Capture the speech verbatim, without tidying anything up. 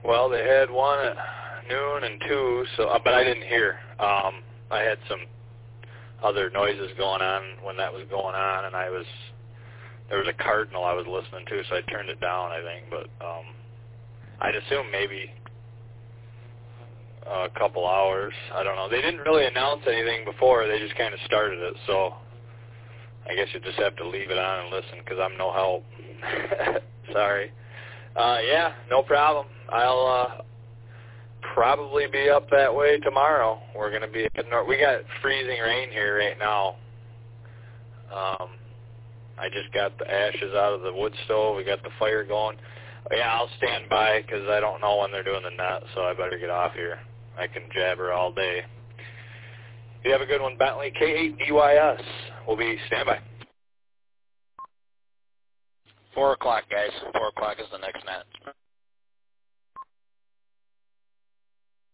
Well, they had one at noon and two, so uh, but I didn't hear. Um, I had some other noises going on when that was going on, and I was there was a cardinal I was listening to, so I turned it down, I think. But um, I'd assume maybe a couple hours. I don't know. They didn't really announce anything before. They just kind of started it, so I guess you just have to leave it on and listen because I'm no help. Sorry. Uh, yeah, no problem. I'll uh, probably be up that way tomorrow. We're going to be at north. We got freezing rain here right now. Um, I just got the ashes out of the wood stove. We got the fire going. Yeah, I'll stand by because I don't know when they're doing the net, so I better get off here. I can jabber all day. You have a good one, Bentley. K eight D Y S. We'll be standby. Four o'clock, guys. Four o'clock is the next net.